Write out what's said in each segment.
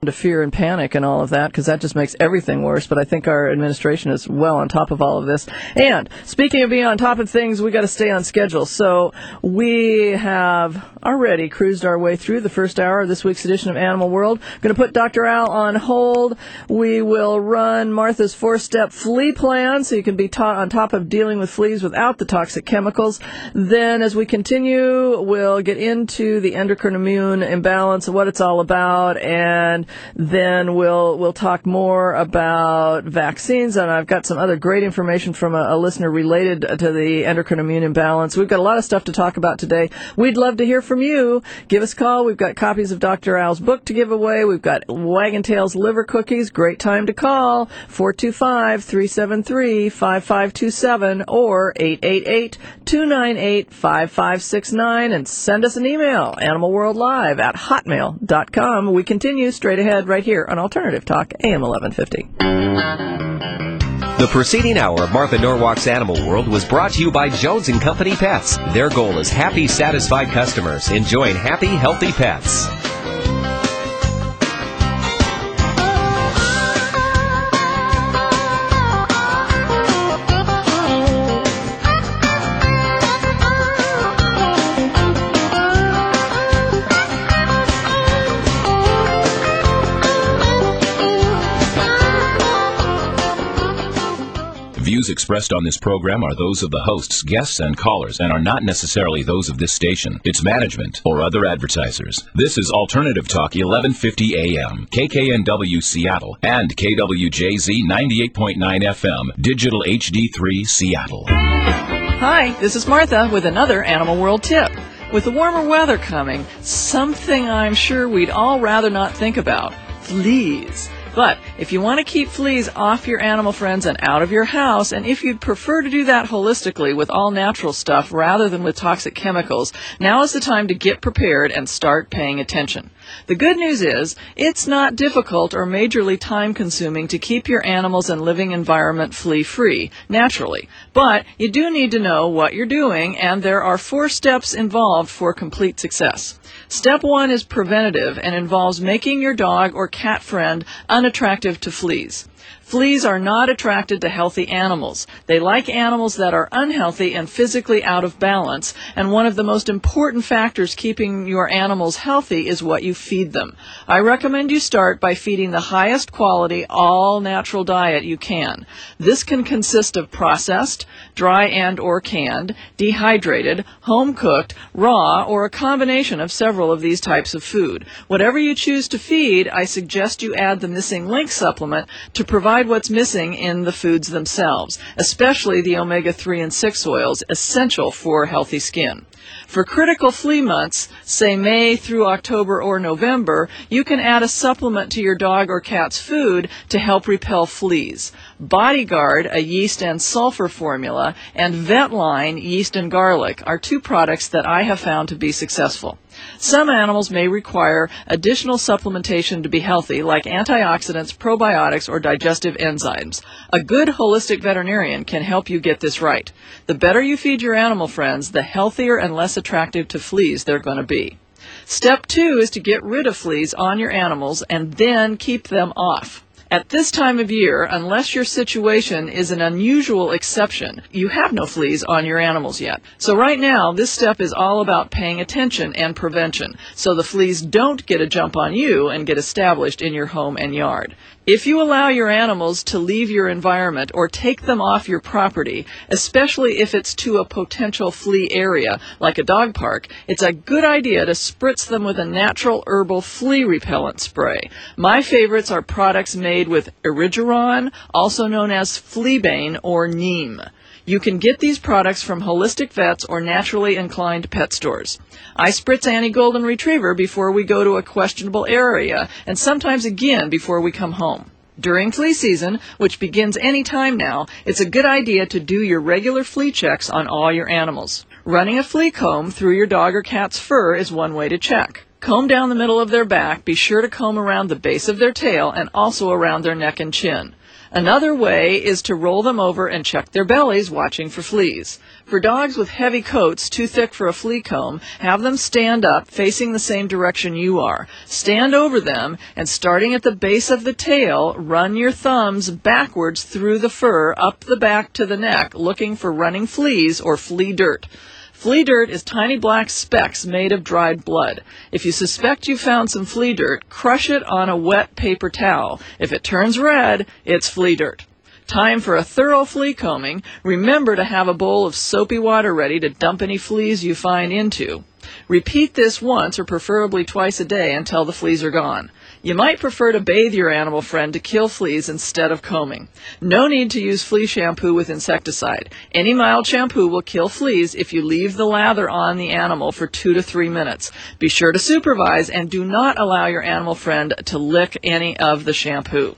to fear and panic and all of that, because that just makes everything worse. But I think our administration is well on top of all of this. And speaking of being on top of things, we got to stay on schedule. So we have already cruised our way through the first hour of this week's edition of Animal World. Going to put Dr. Al on hold. We will run Martha's 4-step flea plan, so you can be on top of dealing with fleas without the toxic chemicals. Then, as we continue, we'll get into the endocrine immune imbalance and what it's all about, and then we'll talk more about vaccines, and I've got some other great information from a listener related to the endocrine immune imbalance. We've got a lot of stuff to talk about today. We'd love to hear from you. Give us a call. We've got copies of Dr. Al's book to give away. We've got Wagon Tail's liver cookies. Great time to call. 425-373-5527 or 888-298-5569, and send us an email, animalworldlive@hotmail.com. We continue straight ahead right here on Alternative Talk, AM 1150. The preceding hour of Martha Norwalk's Animal World was brought to you by Jones & Company Pets. Their goal is happy, satisfied customers enjoying happy, healthy pets. Views expressed on this program are those of the hosts, guests, and callers, and are not necessarily those of this station, its management, or other advertisers. This is Alternative Talk 1150 AM, KKNW Seattle, and KWJZ 98.9 FM, Digital HD3 Seattle. Hi, this is Martha with another Animal World tip. With the warmer weather coming, something I'm sure we'd all rather not think about: fleas. But if you want to keep fleas off your animal friends and out of your house, and if you'd prefer to do that holistically with all natural stuff rather than with toxic chemicals, now is the time to get prepared and start paying attention. The good news is, it's not difficult or majorly time-consuming to keep your animals and living environment flea-free, naturally. But you do need to know what you're doing, and there are 4 steps involved for complete success. Step 1 is preventative and involves making your dog or cat friend unattractive to fleas. Fleas are not attracted to healthy animals. They like animals that are unhealthy and physically out of balance, and one of the most important factors keeping your animals healthy is what you feed them. I recommend you start by feeding the highest quality, all-natural diet you can. This can consist of processed, dry and or canned, dehydrated, home-cooked, raw, or a combination of several of these types of food. Whatever you choose to feed, I suggest you add the Missing Link supplement to provide what's missing in the foods themselves, especially the omega-3 and 6 oils, essential for healthy skin. For critical flea months, say May through October or November, you can add a supplement to your dog or cat's food to help repel fleas. Bodyguard, a yeast and sulfur formula, and Vetline, yeast and garlic, are 2 products that I have found to be successful. Some animals may require additional supplementation to be healthy, like antioxidants, probiotics, or digestive enzymes. A good holistic veterinarian can help you get this right. The better you feed your animal friends, the healthier and less attractive to fleas they're going to be. Step 2 is to get rid of fleas on your animals and then keep them off. At this time of year, unless your situation is an unusual exception, you have no fleas on your animals yet. So right now, this step is all about paying attention and prevention, so the fleas don't get a jump on you and get established in your home and yard. If you allow your animals to leave your environment or take them off your property, especially if it's to a potential flea area, like a dog park, it's a good idea to spritz them with a natural herbal flea repellent spray. My favorites are products made with Erigeron, also known as Fleabane or Neem. You can get these products from holistic vets or naturally inclined pet stores. I spritz Annie Golden Retriever before we go to a questionable area, and sometimes again before we come home. During flea season, which begins any time now, it's a good idea to do your regular flea checks on all your animals. Running a flea comb through your dog or cat's fur is one way to check. Comb down the middle of their back, be sure to comb around the base of their tail and also around their neck and chin. Another way is to roll them over and check their bellies, watching for fleas. For dogs with heavy coats too thick for a flea comb, have them stand up facing the same direction you are. Stand over them and starting at the base of the tail, run your thumbs backwards through the fur up the back to the neck, looking for running fleas or flea dirt. Flea dirt is tiny black specks made of dried blood. If you suspect you found some flea dirt, crush it on a wet paper towel. If it turns red, it's flea dirt. Time for a thorough flea combing. Remember to have a bowl of soapy water ready to dump any fleas you find into. Repeat this once or preferably twice a day until the fleas are gone. You might prefer to bathe your animal friend to kill fleas instead of combing. No need to use flea shampoo with insecticide. Any mild shampoo will kill fleas if you leave the lather on the animal for 2 to 3 minutes. Be sure to supervise and do not allow your animal friend to lick any of the shampoo.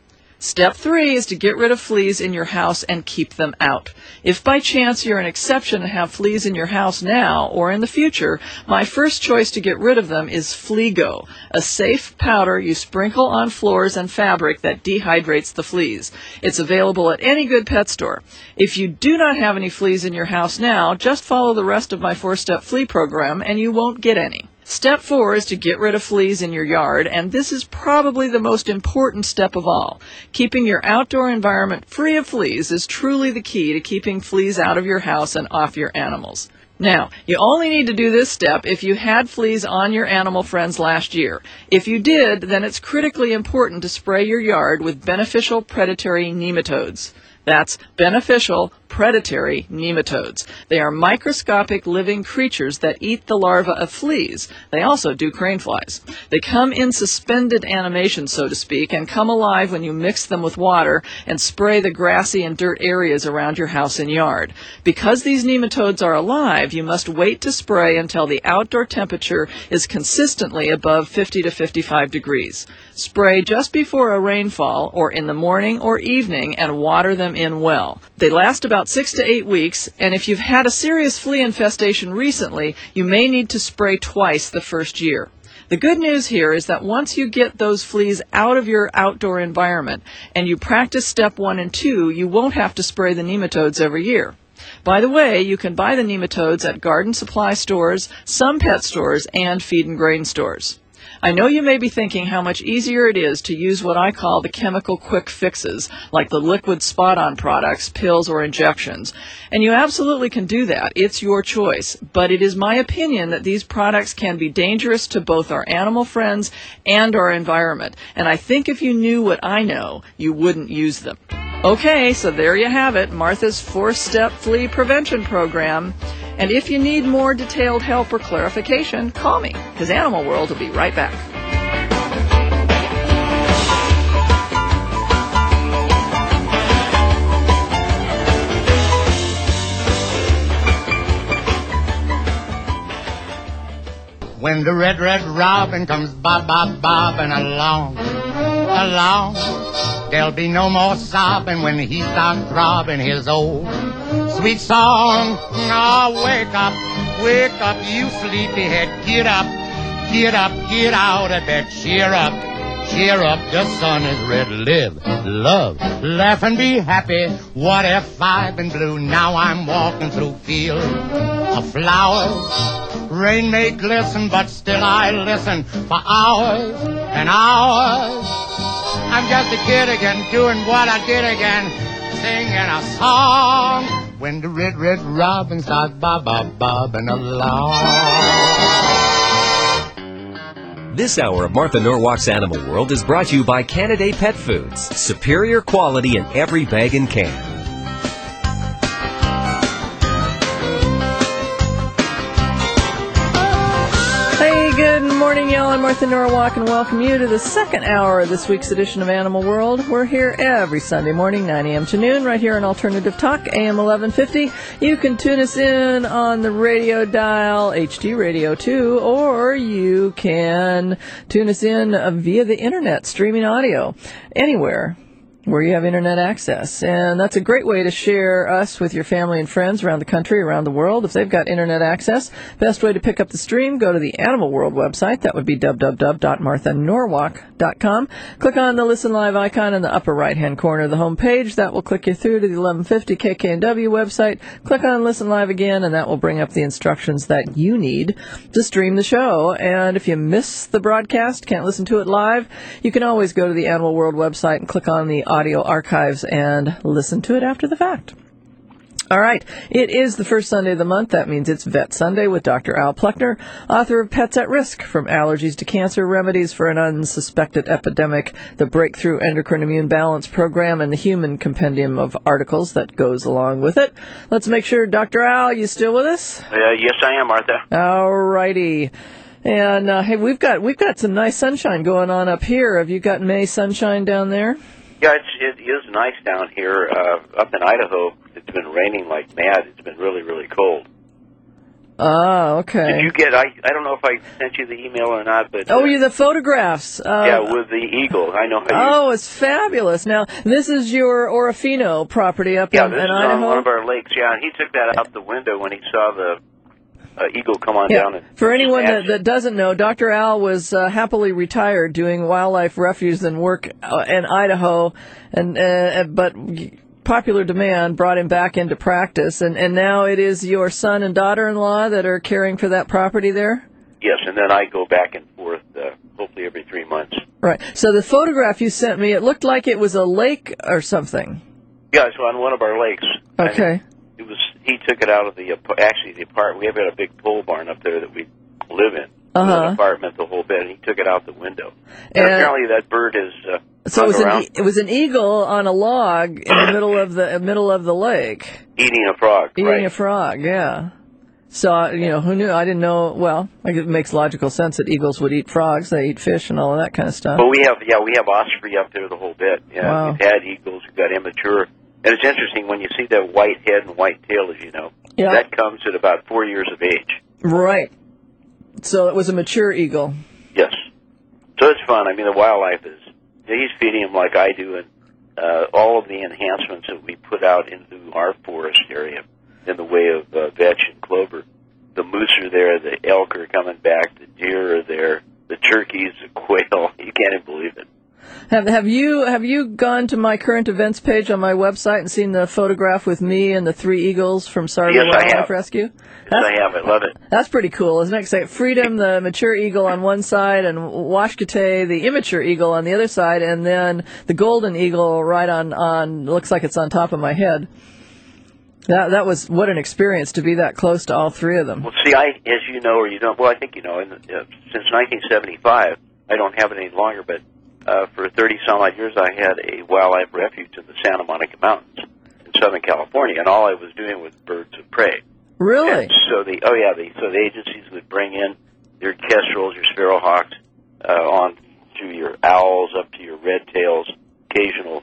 Step 3 is to get rid of fleas in your house and keep them out. If by chance you're an exception and have fleas in your house now or in the future, my first choice to get rid of them is Fleago, a safe powder you sprinkle on floors and fabric that dehydrates the fleas. It's available at any good pet store. If you do not have any fleas in your house now, just follow the rest of my 4-step flea program and you won't get any. Step 4 is to get rid of fleas in your yard, and this is probably the most important step of all. Keeping your outdoor environment free of fleas is truly the key to keeping fleas out of your house and off your animals. Now, you only need to do this step if you had fleas on your animal friends last year. If you did, then it's critically important to spray your yard with beneficial predatory nematodes. That's beneficial predatory nematodes. They are microscopic living creatures that eat the larvae of fleas. They also do crane flies. They come in suspended animation, so to speak, and come alive when you mix them with water and spray the grassy and dirt areas around your house and yard. Because these nematodes are alive, you must wait to spray until the outdoor temperature is consistently above 50 to 55 degrees. Spray just before a rainfall or in the morning or evening and water them in well. They last about 6 to 8 weeks, and if you've had a serious flea infestation recently, you may need to spray twice the first year. The good news here is that once you get those fleas out of your outdoor environment and you practice step 1 and 2, you won't have to spray the nematodes every year. By the way, you can buy the nematodes at garden supply stores, some pet stores, and feed and grain stores. I know you may be thinking how much easier it is to use what I call the chemical quick fixes, like the liquid spot-on products, pills, or injections. And you absolutely can do that. It's your choice. But it is my opinion that these products can be dangerous to both our animal friends and our environment. And I think if you knew what I know, you wouldn't use them. Okay, so there you have it, Martha's 4-step flea prevention program. And if you need more detailed help or clarification, call me, because Animal World will be right back. When the red, red robin comes bobbing along, there'll be no more sobbing when he starts throbbing his old sweet song. Oh, wake up, you sleepyhead. Get up, get out of bed. Cheer up, the sun is red. Live, love, laugh and be happy. What if I've been blue? Now I'm walking through fields of flowers. Rain may glisten, but still I listen for hours and hours. I'm just a kid again, doing what I did again, singing a song. When the red, red robin starts bobbing along. This hour of Martha Norwalk's Animal World is brought to you by Canaday Pet Foods. Superior quality in every bag and can. Good morning, y'all. I'm Martha Norwalk, and welcome you to the second hour of this week's edition of Animal World. We're here every Sunday morning, 9 a.m. to noon, right here on Alternative Talk, AM 1150. You can tune us in on the radio dial, HD Radio 2, or you can tune us in via the internet, streaming audio, anywhere where you have internet access. And that's a great way to share us with your family and friends around the country, around the world. If they've got internet access, best way to pick up the stream, go to the Animal World website. That would be www.marthanorwalk.com. Click on the Listen Live icon in the upper right-hand corner of the home page. That will click you through to the 1150 KKNW website. Click on Listen Live again, and that will bring up the instructions that you need to stream the show. And if you miss the broadcast, can't listen to it live, you can always go to the Animal World website and click on the audio archives and listen to it after the fact. All right. It is the first Sunday of the month. That means it's Vet Sunday with Dr. Al Pluckner, author of Pets at Risk, From Allergies to Cancer, Remedies for an Unsuspected Epidemic, the Breakthrough Endocrine Immune Balance Program, and the Human Compendium of Articles that goes along with it. Let's make sure, Dr. Al, you still with us? Yes, I am, Martha. All righty. And, hey, we've got some nice sunshine going on up here. Have you got May sunshine down there? Yeah, it is nice down here. Up in Idaho, it's been raining like mad. It's been really, really cold. Oh, okay. Did you get, I don't know if I sent you the email or not, but... the photographs. Yeah, with the eagle. I know how you... Oh, it's fabulous. Now, this is your Orofino property up in Idaho? Yeah, this is on one of our lakes, yeah, and he took that out the window when he saw the eagle come on down. And for anyone that doesn't know, Dr. Al was happily retired doing wildlife refuge and work in Idaho, but popular demand brought him back into practice, and now it is your son and daughter-in-law that are caring for that property there? Yes, and then I go back and forth, hopefully every 3 months. Right. So the photograph you sent me, it looked like it was a lake or something. Yeah, it's on one of our lakes. Okay. He took it out of the apartment. We have got a big pole barn up there that we live in. The apartment, the whole bit. And he took it out the window. And apparently that bird is so it was an eagle on a log in the middle of the lake. Eating a frog. Eating a frog, yeah. So, who knew? I didn't know. Well, I guess it makes logical sense that eagles would eat frogs. They eat fish and all of that kind of stuff. Well, we have osprey up there the whole bit. Yeah, wow. We've had eagles. We've got immature. And it's interesting when you see that white head and white tail, as you know. Yeah. That comes at about 4 years of age. Right. So it was a mature eagle. Yes. So it's fun. I mean, the wildlife is... He's feeding them like I do, and all of the enhancements that we put out into our forest area in the way of vetch and clover. The moose are there, the elk are coming back, the deer are there, the turkeys, the quail. You can't even believe it. Have you gone to my current events page on my website and seen the photograph with me and the 3 eagles from Sargo Wildlife Rescue? Yes, I have. I love it. That's pretty cool, isn't it? Say Freedom, the mature eagle on one side, and Washkate, the immature eagle on the other side, and then the golden eagle right on looks like it's on top of my head. That was what an experience to be that close to all 3 of them. Well, see, as you know, or you don't, well, I think you know, since 1975, I don't have it any longer, but for 30-some-odd years, I had a wildlife refuge in the Santa Monica Mountains in Southern California, and all I was doing was birds of prey. Really? And so the agencies would bring in your kestrels, your sparrowhawks, on through your owls up to your red tails, occasional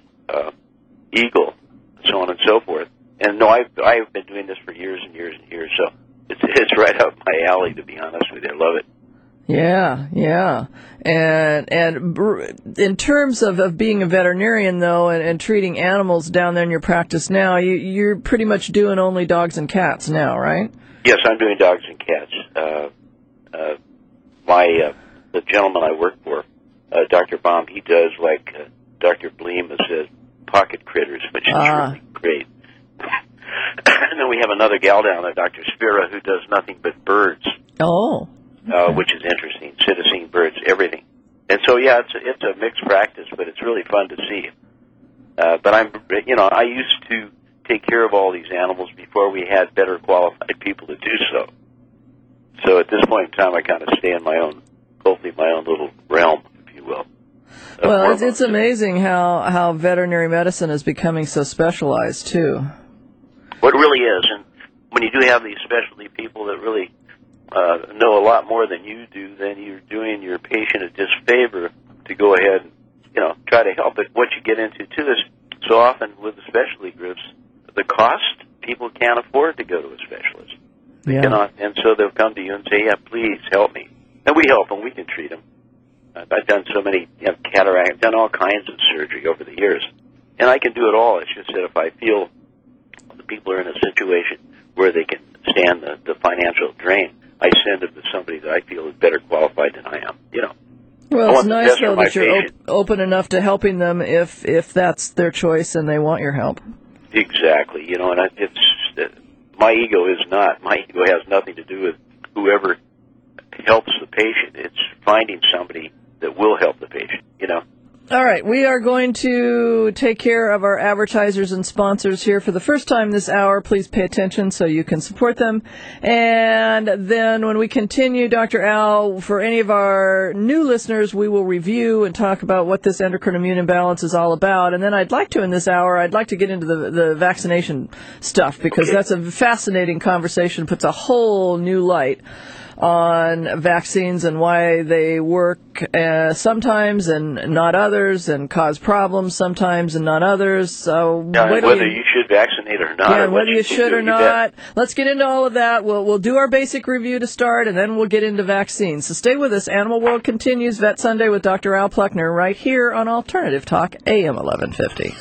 eagle, so on and so forth. And no, I've been doing this for years and years and years, so it's right up my alley, to be honest with you. I love it. Yeah. And in terms of being a veterinarian, though, and treating animals down there in your practice now, you're pretty much doing only dogs and cats now, right? Yes, I'm doing dogs and cats. The gentleman I work for, Dr. Baum, he does like Dr. Bleem says, pocket critters, which is really great. And then we have another gal down there, Dr. Spira, who does nothing but birds. Oh. Which is interesting, citizen birds, everything. And so, yeah, it's a mixed practice, but it's really fun to see. But I used to take care of all these animals before we had better qualified people to do so. So at this point in time, I kind of stay in my own little realm, if you will. Well, it's amazing how veterinary medicine is becoming so specialized, too. Well, it really is. And when you do have these specialty people that really know a lot more than you do, then you're doing your patient a disfavor to go ahead and, try to help it. What you get into, too, is so often with the specialty groups, the cost, people can't afford to go to a specialist. They cannot, and so they'll come to you and say, yeah, please help me. And we help them. We can treat them. I've done so many cataract. I've done all kinds of surgery over the years. And I can do it all. It's just that if I feel the people are in a situation where they can stand the financial drain, I send them to somebody that I feel is better qualified than I am, you know. Well, it's nice, though, that you're open enough to helping them if that's their choice and they want your help. Exactly. You know, and my ego has nothing to do with whoever helps the patient. It's finding somebody that will help the patient, you know. All right, we are going to take care of our advertisers and sponsors here for the first time this hour. Please pay attention so you can support them. And then when we continue, Dr. Al, for any of our new listeners, we will review and talk about what this endocrine immune imbalance is all about. And then I'd like to, in this hour, I'd like to get into the vaccination stuff, because that's a fascinating conversation, puts a whole new light on vaccines and why they work sometimes and not others, and cause problems sometimes and not others. So whether you should vaccinate or not. Yeah, whether you should or not. Let's get into all of that. We'll do our basic review to start, and then we'll get into vaccines. So stay with us. Animal World continues. Vet Sunday with Dr. Al Pluckner right here on Alternative Talk, AM 1150.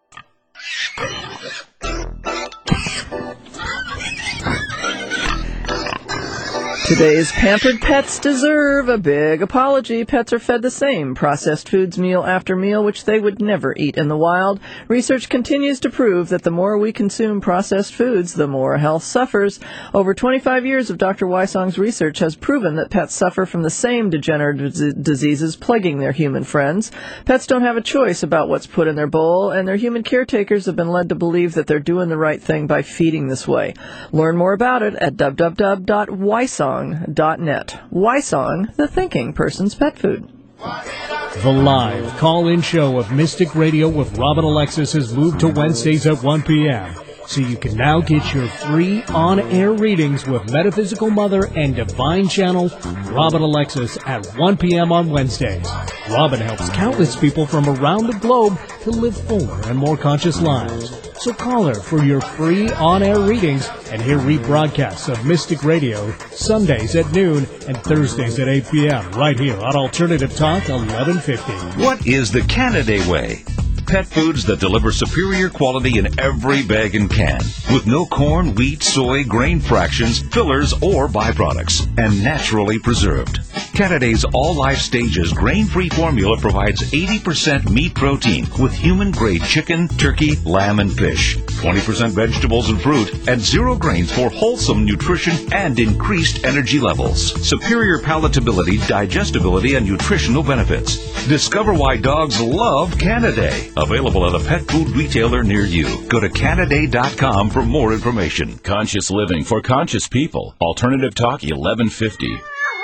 Today's pampered pets deserve a big apology. Pets are fed the same processed foods meal after meal, which they would never eat in the wild. Research continues to prove that the more we consume processed foods, the more health suffers. Over 25 years of Dr. Wysong's research has proven that pets suffer from the same degenerative diseases plaguing their human friends. Pets don't have a choice about what's put in their bowl, and their human caretakers have been led to believe that they're doing the right thing by feeding this way. Learn more about it at www.wysong.net. Wysong, the thinking person's pet food. The live call-in show of Mystic Radio with Robin Alexis has moved to Wednesdays at 1 p.m. So you can now get your free on-air readings with Metaphysical Mother and Divine Channel Robin Alexis at 1 p.m. on Wednesdays. Robin helps countless people from around the globe to live fuller and more conscious lives. So call her for your free on-air readings and hear rebroadcasts of Mystic Radio Sundays at noon and Thursdays at 8 p.m. right here on Alternative Talk 1150. What is the Canaday way? Pet foods that deliver superior quality in every bag and can, with no corn, wheat, soy, grain fractions, fillers, or byproducts, and naturally preserved. Canaday's All Life Stages grain-free formula provides 80% meat protein with human-grade chicken, turkey, lamb, and fish, 20% vegetables and fruit, and 0 grains for wholesome nutrition and increased energy levels. Superior palatability, digestibility, and nutritional benefits. Discover why dogs love Canaday. Available at a pet food retailer near you. Go to Canaday.com for more information. Conscious living for conscious people. Alternative Talk 1150.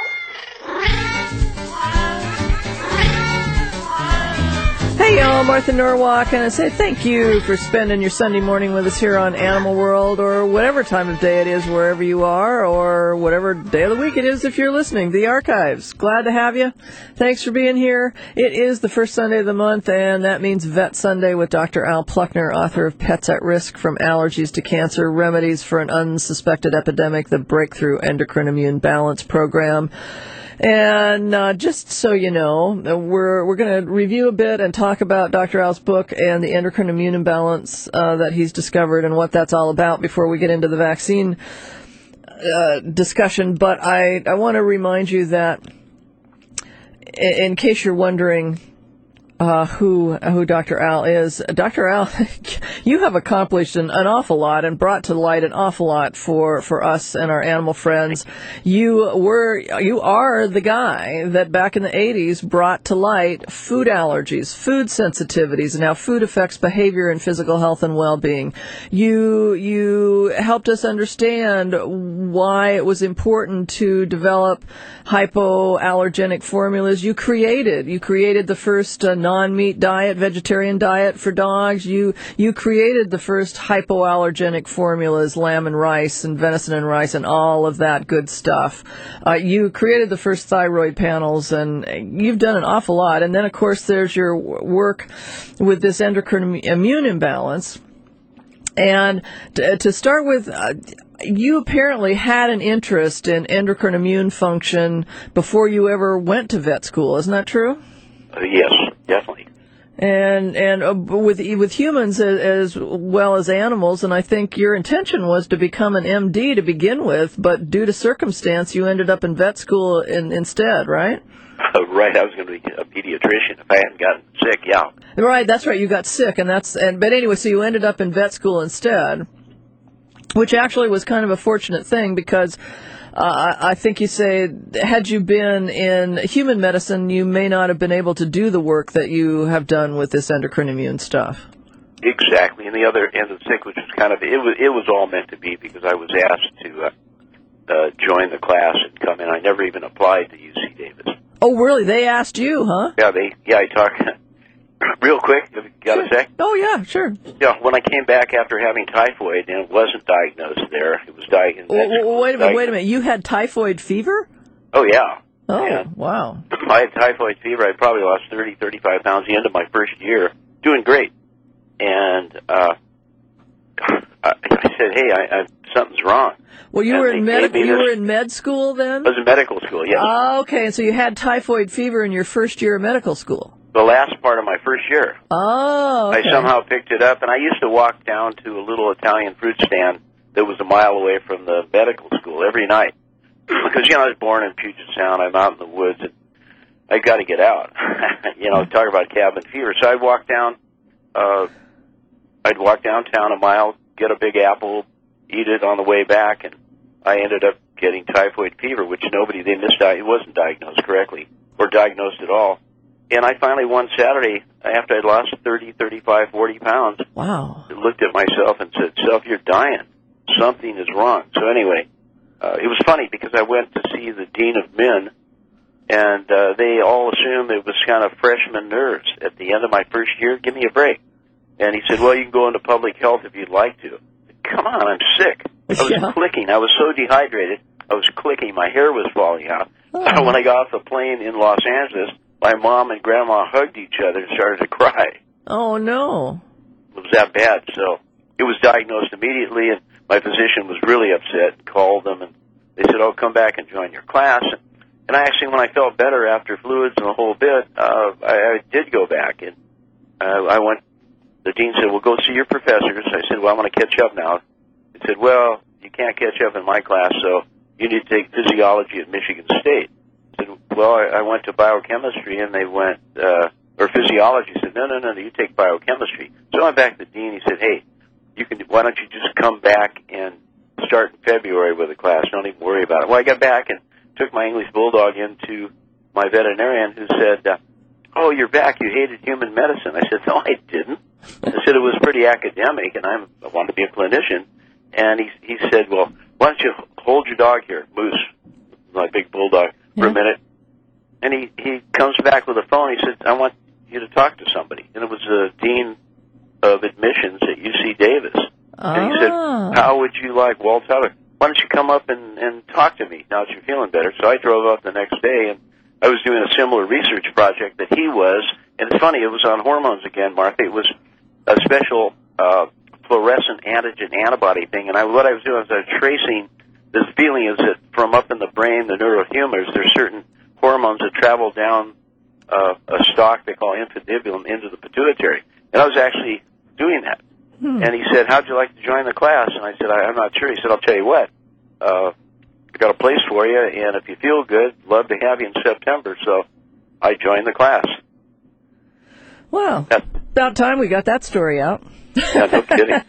Hey y'all, Martha Norwalk, and I say thank you for spending your Sunday morning with us here on Animal World, or whatever time of day it is wherever you are, or whatever day of the week it is if you're listening. The archives. Glad to have you. Thanks for being here. It is the first Sunday of the month, and that means Vet Sunday with Dr. Al Pluckner, author of Pets at Risk from Allergies to Cancer, Remedies for an Unsuspected Epidemic, the Breakthrough Endocrine Immune Balance Program. And just so you know, we're going to review a bit and talk about Dr. Al's book and the endocrine immune imbalance that he's discovered and what that's all about before we get into the vaccine discussion. But I want to remind you that, in case you're wondering who Dr. Al is. Dr. Al, you have accomplished an awful lot and brought to light an awful lot for us and our animal friends. You are the guy that back in the 80s brought to light food allergies, food sensitivities, and how food affects behavior and physical health and well-being. You helped us understand why it was important to develop hypoallergenic formulas. You created the first non-meat diet, vegetarian diet for dogs. You created the first hypoallergenic formulas, lamb and rice and venison and rice and all of that good stuff. You created the first thyroid panels, and you've done an awful lot. And then, of course, there's your work with this endocrine immune imbalance. And to start with, you apparently had an interest in endocrine immune function before you ever went to vet school. Isn't that true? Yes, definitely. And with humans as well as animals, and I think your intention was to become an MD to begin with, but due to circumstance, you ended up in vet school instead, right? Right, I was going to be a pediatrician if I hadn't gotten sick. Yeah. Right, that's right. You got sick, but anyway, so you ended up in vet school instead, which actually was kind of a fortunate thing because. I think you say, had you been in human medicine, you may not have been able to do the work that you have done with this endocrine immune stuff. Exactly, and the other end of the stick, which was kind of, it was all meant to be because I was asked to join the class and come in. I never even applied to UC Davis. Oh, really? They asked you, huh? Yeah, I talked real quick. Have you got a sec? Oh, yeah, sure. Yeah, when I came back after having typhoid, and it wasn't diagnosed there, it was diagnosed. Wait a minute. You had typhoid fever? Oh, yeah. Oh, yeah. Wow. I had typhoid fever. I probably lost 30, 35 pounds the end of my first year, doing great. And I said, hey, something's wrong. Well, you were in med school then? I was in medical school, yes. Oh, okay, and so you had typhoid fever in your first year of medical school. The last part of my first year. Oh, okay. I somehow picked it up, and I used to walk down to a little Italian fruit stand that was a mile away from the medical school every night. Because, I was born in Puget Sound. I'm out in the woods, and I got to get out. Talk about cabin fever. So I'd walk downtown a mile, get a big apple, eat it on the way back, and I ended up getting typhoid fever, which it wasn't diagnosed correctly or diagnosed at all. And I finally, one Saturday, after I'd lost 30, 35, 40 pounds, wow, looked at myself and said, Self, you're dying. Something is wrong. So anyway, it was funny because I went to see the Dean of Men, and they all assumed it was kind of freshman nerves. At the end of my first year, give me a break. And he said, well, you can go into public health if you'd like to. Come on, I'm sick. I was clicking. I was so dehydrated. I was clicking. My hair was falling out. Oh. When I got off the plane in Los Angeles, my mom and grandma hugged each other and started to cry. Oh, no. It was that bad. So it was diagnosed immediately, and my physician was really upset and called them, and they said, oh, come back and join your class. And I actually, when I felt better after fluids and the whole bit, I did go back. And I went, the dean said, well, go see your professors. I said, well, I want to catch up now. He said, well, you can't catch up in my class, so you need to take physiology at Michigan State. I said, well, I went to biochemistry, and they went, or physiology. He said, no, you take biochemistry. So I went back to the dean. He said, hey, why don't you just come back and start in February with a class? Don't even worry about it. Well, I got back and took my English Bulldog into my veterinarian, who said, oh, you're back. You hated human medicine. I said, no, I didn't. I said it was pretty academic, and I wanted to be a clinician. And he said, well, why don't you hold your dog here, Moose, my big bulldog, for a minute. And he comes back with a phone. He said, I want you to talk to somebody. And it was the dean of admissions at UC Davis. And he said, how would you like Walt Tyler? Why don't you come up and talk to me now that you're feeling better? So I drove up the next day, and I was doing a similar research project that he was. And it's funny, it was on hormones again, Martha. It was a special fluorescent antigen antibody thing. And what I was doing was I was tracing this feeling is that from up in the brain, the neurohumors, there's certain hormones that travel down a stalk they call infundibulum into the pituitary. And I was actually doing that. And he said, how'd you like to join the class? And I said, I'm not sure. He said, I'll tell you what. I got a place for you, and if you feel good, love to have you in September. So I joined the class. Wow. About time we got that story out. Yeah, no kidding.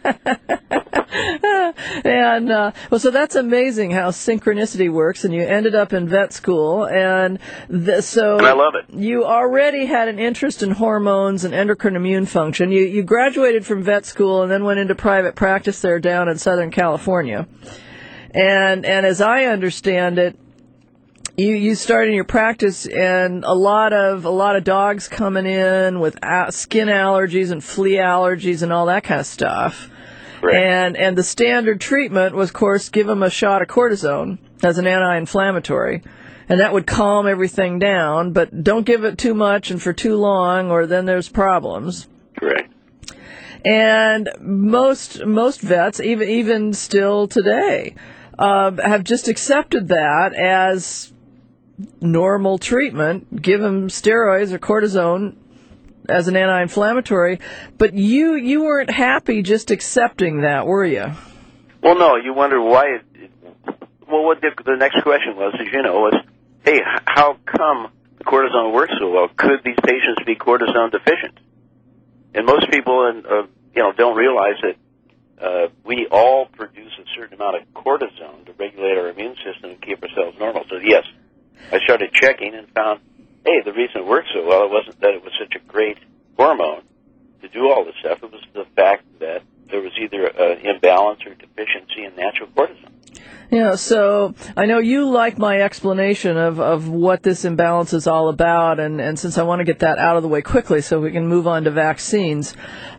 And so that's amazing how synchronicity works. And you ended up in vet school, and and I love it. You already had an interest in hormones and endocrine immune function. You graduated from vet school and then went into private practice there down in Southern California. And as I understand it, you started your practice, and a lot of dogs coming in with skin allergies and flea allergies and all that kind of stuff. Right. And the standard treatment was, of course, give them a shot of cortisone as an anti-inflammatory, and that would calm everything down. But don't give it too much and for too long, or then there's problems. Correct. And most vets, even still today, have just accepted that as normal treatment. Give them steroids or cortisone as an anti-inflammatory, but you weren't happy just accepting that, were you? Well, no, you wonder why. Well, what the next question was, as you know, was, hey, how come the cortisone works so well? Could these patients be cortisone deficient? And most people, don't realize that we all produce a certain amount of cortisone to regulate our immune system and keep ourselves normal. So yes, I started checking and found, hey, the reason it works so well, it wasn't that it was such a great hormone to do all this stuff. It was the fact that there was either an imbalance or deficiency in natural cortisone. Yeah, so I know you like my explanation of what this imbalance is all about, and since I want to get that out of the way quickly so we can move on to vaccines,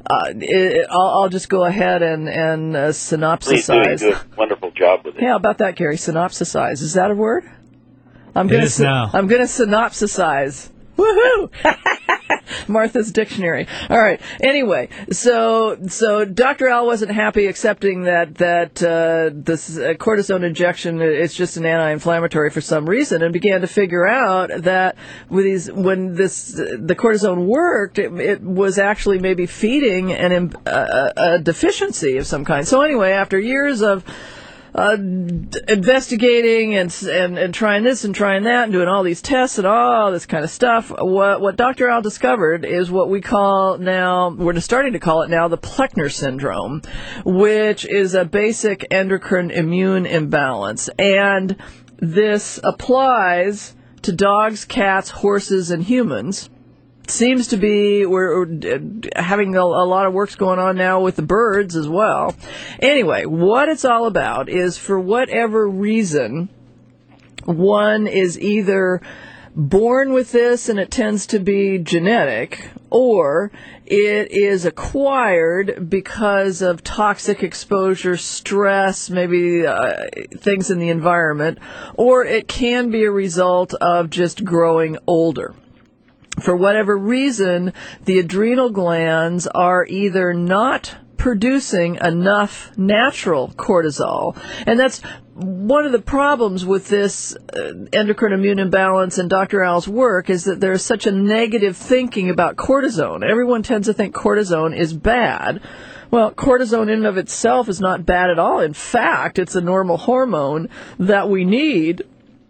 I'll just go ahead and synopsisize. Please do a wonderful job with it. Yeah, how about that, Gary? Synopsisize. Is that a word? I'm going to synopsisize. Woohoo! Martha's Dictionary. All right. Anyway, so Dr. Al wasn't happy accepting that this cortisone injection is just an anti-inflammatory for some reason, and began to figure out that when the cortisone worked, it was actually maybe feeding a deficiency of some kind. So anyway, after years of investigating and trying this and trying that and doing all these tests and all this kind of stuff, what Dr. Al discovered is what we're starting to call it now, the Plechner syndrome, which is a basic endocrine immune imbalance. And this applies to dogs, cats, horses, and humans. Seems to be we're having a lot of works going on now with the birds as well. Anyway, what it's all about is, for whatever reason, one is either born with this and it tends to be genetic, or it is acquired because of toxic exposure, stress, maybe things in the environment, or it can be a result of just growing older. For whatever reason, the adrenal glands are either not producing enough natural cortisol, and that's one of the problems with this endocrine immune imbalance and Dr. Al's work, is that there's such a negative thinking about cortisone. Everyone tends to think cortisone is bad. Well, cortisone in and of itself is not bad at all. In fact, it's a normal hormone that we need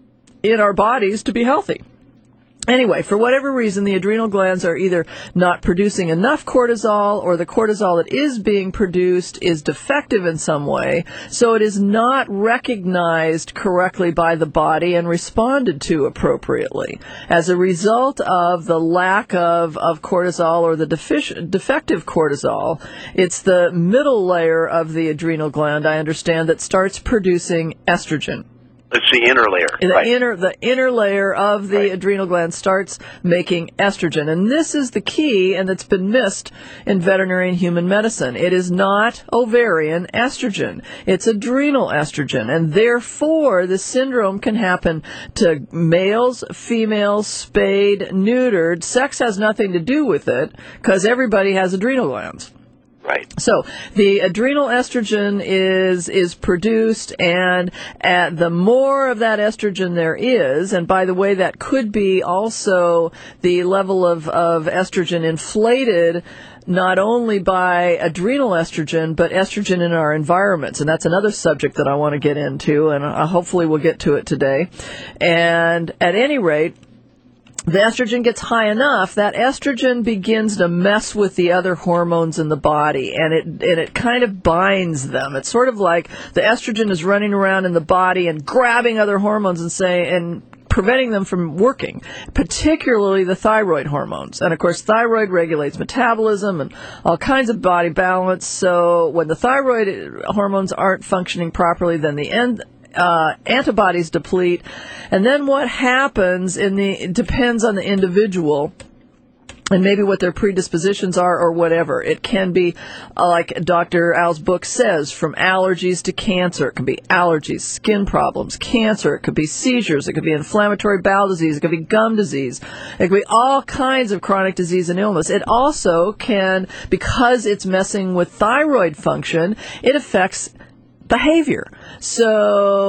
in our bodies to be healthy. Anyway, for whatever reason, the adrenal glands are either not producing enough cortisol, or the cortisol that is being produced is defective in some way, so it is not recognized correctly by the body and responded to appropriately. As a result of the lack of cortisol, or the defective cortisol, it's the middle layer of the adrenal gland, I understand, that starts producing estrogen. It's the inner layer. The inner layer of the adrenal gland starts making estrogen. And this is the key, and it's been missed in veterinary and human medicine. It is not ovarian estrogen. It's adrenal estrogen. And therefore, this syndrome can happen to males, females, spayed, neutered. Sex has nothing to do with it, because everybody has adrenal glands. Right. So the adrenal estrogen is produced, and the more of that estrogen there is, and by the way, that could be also the level of estrogen inflated not only by adrenal estrogen, but estrogen in our environments. And that's another subject that I want to get into, and hopefully we'll get to it today. And at any rate, the estrogen gets high enough, that estrogen begins to mess with the other hormones in the body, and it kind of binds them. It's sort of like the estrogen is running around in the body and grabbing other hormones and preventing them from working, particularly the thyroid hormones. And of course, thyroid regulates metabolism and all kinds of body balance. So when the thyroid hormones aren't functioning properly, then the antibodies deplete, and then what happens it depends on the individual and maybe what their predispositions are or whatever. It can be, like Dr. Al's book says, from allergies to cancer. It can be allergies, skin problems, cancer. It could be seizures. It could be inflammatory bowel disease. It could be gum disease. It could be all kinds of chronic disease and illness. It also can, because it's messing with thyroid function, it affects behavior. So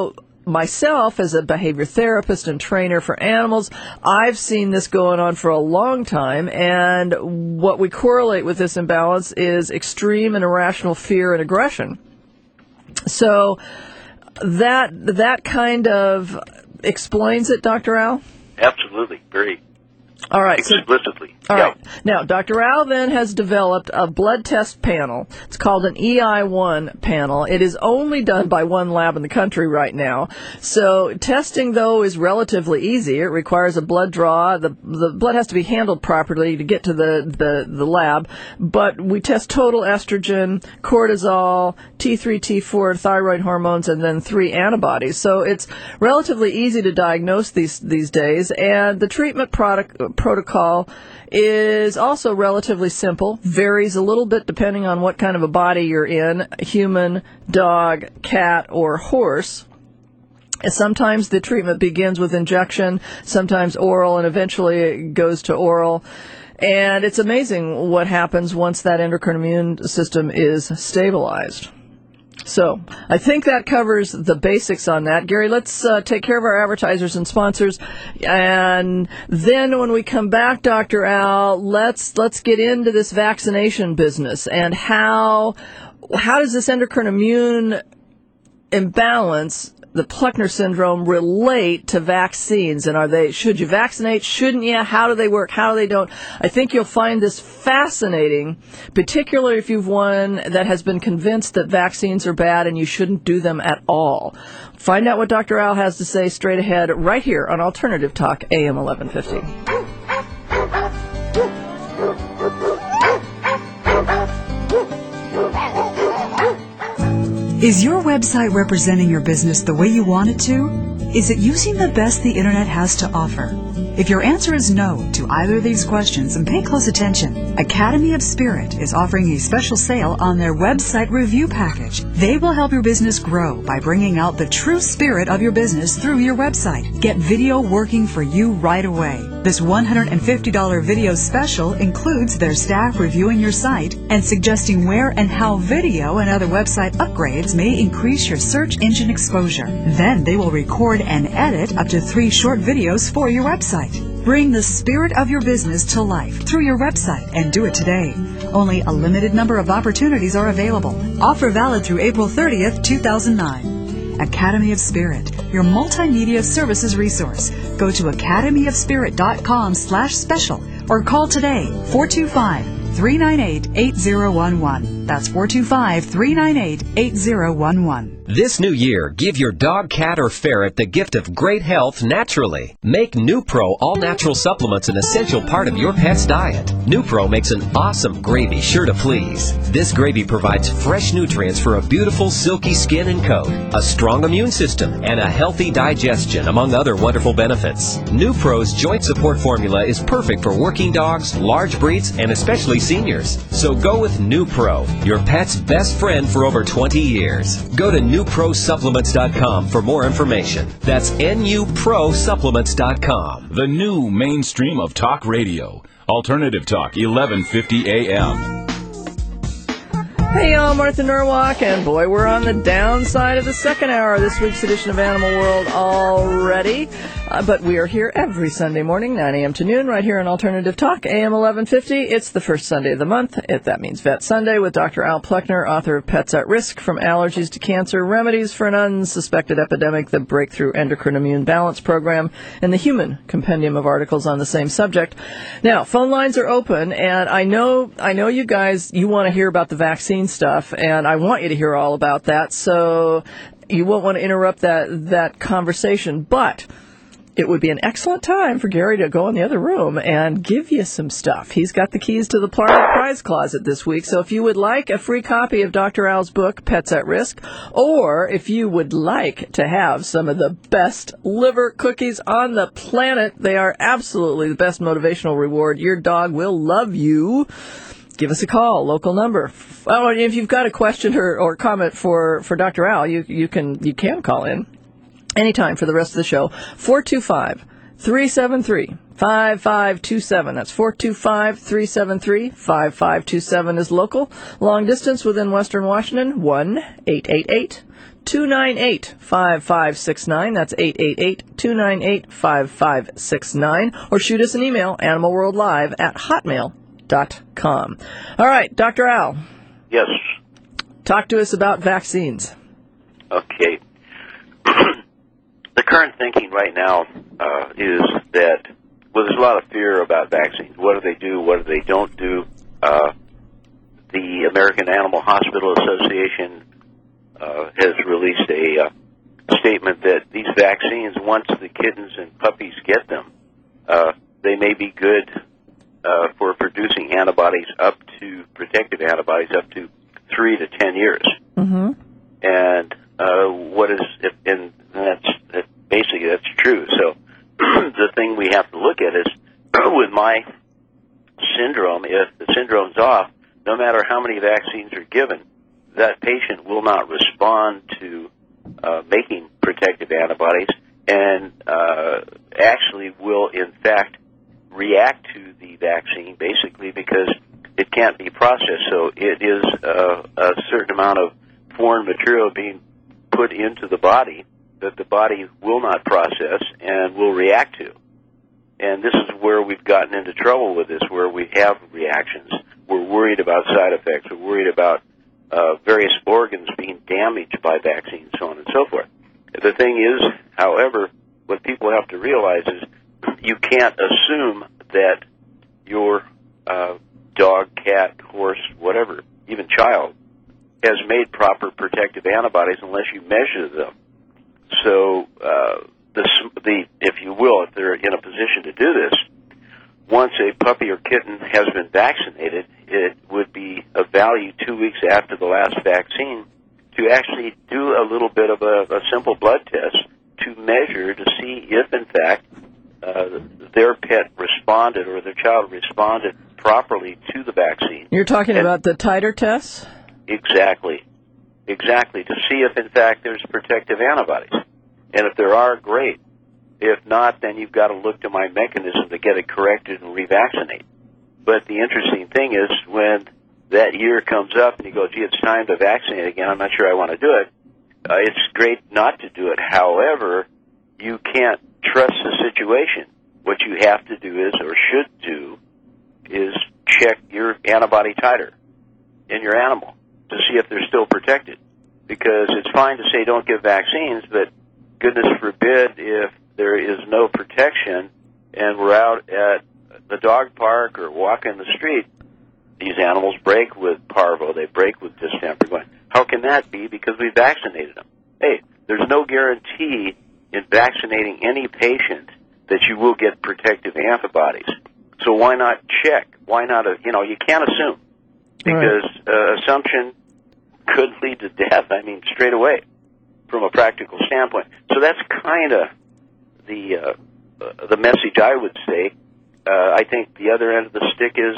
myself, as a behavior therapist and trainer for animals, I've seen this going on for a long time, and what we correlate with this imbalance is extreme and irrational fear and aggression. So that kind of explains it, Dr. Al? Absolutely. Very All right. explicitly. All Yeah. right. Now, Dr. Al then has developed a blood test panel. It's called an EI1 panel. It is only done by one lab in the country right now. So testing, though, is relatively easy. It requires a blood draw. The blood has to be handled properly to get to the lab. But we test total estrogen, cortisol, T3, T4, thyroid hormones, and then 3 antibodies. So it's relatively easy to diagnose these days. And the treatment protocol is also relatively simple, varies a little bit depending on what kind of a body you're in, human, dog, cat, or horse. Sometimes the treatment begins with injection, sometimes oral, and eventually it goes to oral. And it's amazing what happens once that endocrine immune system is stabilized. So I think that covers the basics on that. Gary, let's take care of our advertisers and sponsors. And then when we come back, Dr. Al, let's get into this vaccination business and how does this endocrine immune imbalance, the Pleckner syndrome, relate to vaccines? And should you vaccinate? Shouldn't you? How do they work? How do they don't? I think you'll find this fascinating, particularly if you've one that has been convinced that vaccines are bad and you shouldn't do them at all. Find out what Dr. Al has to say straight ahead right here on Alternative Talk, AM 1150. Is your website representing your business the way you want it to? Is it using the best the Internet has to offer? If your answer is no to either of these questions, and pay close attention, Academy of Spirit is offering a special sale on their website review package. They will help your business grow by bringing out the true spirit of your business through your website. Get video working for you right away. This $150 video special includes their staff reviewing your site and suggesting where and how video and other website upgrades may increase your search engine exposure. Then they will record and edit up to 3 short videos for your website. Bring the spirit of your business to life through your website and do it today. Only a limited number of opportunities are available. Offer valid through April 30th, 2009. Academy of Spirit, your multimedia services resource. Go to academyofspirit.com/special or call today 425-398-8011. That's 425-398-8011. This new year, give your dog, cat, or ferret the gift of great health naturally. Make NuPro all-natural supplements an essential part of your pet's diet. NuPro makes an awesome gravy sure to please. This gravy provides fresh nutrients for a beautiful, silky skin and coat, a strong immune system, and a healthy digestion, among other wonderful benefits. NuPro's joint support formula is perfect for working dogs, large breeds, and especially seniors. So go with NuPro, your pet's best friend for over 20 years. Go to NuProSupplements.com for more information. That's NuProSupplements.com. The new mainstream of talk radio. Alternative Talk, 1150 AM. Hey y'all, Martha Norwalk, and boy, we're on the downside of the second hour of this week's edition of Animal World already. But we are here every Sunday morning, 9 a.m. to noon, right here on Alternative Talk, AM 1150. It's the first Sunday of the month. That means Vet Sunday with Dr. Al Pleckner, author of Pets at Risk, From Allergies to Cancer, Remedies for an Unsuspected Epidemic, the Breakthrough Endocrine Immune Balance Program, and the Human Compendium of articles on the same subject. Now, phone lines are open, and I know you guys, you want to hear about the vaccine stuff, and I want you to hear all about that, so you won't want to interrupt that conversation, but it would be an excellent time for Gary to go in the other room and give you some stuff. He's got the keys to the prize closet this week. So if you would like a free copy of Dr. Al's book, Pets at Risk, or if you would like to have some of the best liver cookies on the planet, they are absolutely the best motivational reward. Your dog will love you. Give us a call, local number. Oh, and if you've got a question or comment for Dr. Al, you can call in anytime for the rest of the show. 425-373-5527. That's 425-373-5527 is local. Long distance within Western Washington, 1-888-298-5569. That's 888-298-5569. Or shoot us an email, animalworldlive@hotmail.com. All right, Dr. Al. Yes. Talk to us about vaccines. Okay. The current thinking right now is that, well, there's a lot of fear about vaccines. What do they do? What do they don't do? The American Animal Hospital Association has released a statement that these vaccines, once the kittens and puppies get them, they may be good for producing antibodies protective antibodies up to 3 to 10 years. Mm-hmm. And basically that's true. So the thing we have to look at is with my syndrome, if the syndrome's off, no matter how many vaccines are given, that patient will not respond to making protective antibodies and actually will, in fact, react to the vaccine, basically because it can't be processed. So it is a certain amount of foreign material being put into the body that the body will not process and will react to. And this is where we've gotten into trouble with this, where we have reactions. We're worried about side effects. We're worried about various organs being damaged by vaccines, so on and so forth. The thing is, however, what people have to realize is you can't assume that your dog, cat, horse, whatever, even child, has made proper protective antibodies unless you measure them. So, if you will, if they're in a position to do this, once a puppy or kitten has been vaccinated, it would be of value 2 weeks after the last vaccine to actually do a little bit of a simple blood test to measure to see if, in fact, their pet responded or their child responded properly to the vaccine. You're talking about the titer tests? Exactly, to see if, in fact, there's protective antibodies. And if there are, great. If not, then you've got to look to my mechanism to get it corrected and revaccinate. But the interesting thing is when that year comes up and you go, gee, it's time to vaccinate again, I'm not sure I want to do it, it's great not to do it. However, you can't trust the situation. What you have to do is, or should do, is check your antibody titer in your animal to see if they're still protected. Because it's fine to say don't give vaccines, but goodness forbid if there is no protection and we're out at the dog park or walking the street, these animals break with parvo, they break with distemper. Going, how can that be? Because we vaccinated them. Hey, there's no guarantee in vaccinating any patient that you will get protective antibodies. So why not check? Why not, you can't assume. Because assumption could lead to death, straight away from a practical standpoint. So that's kind of the message I would say. I think the other end of the stick is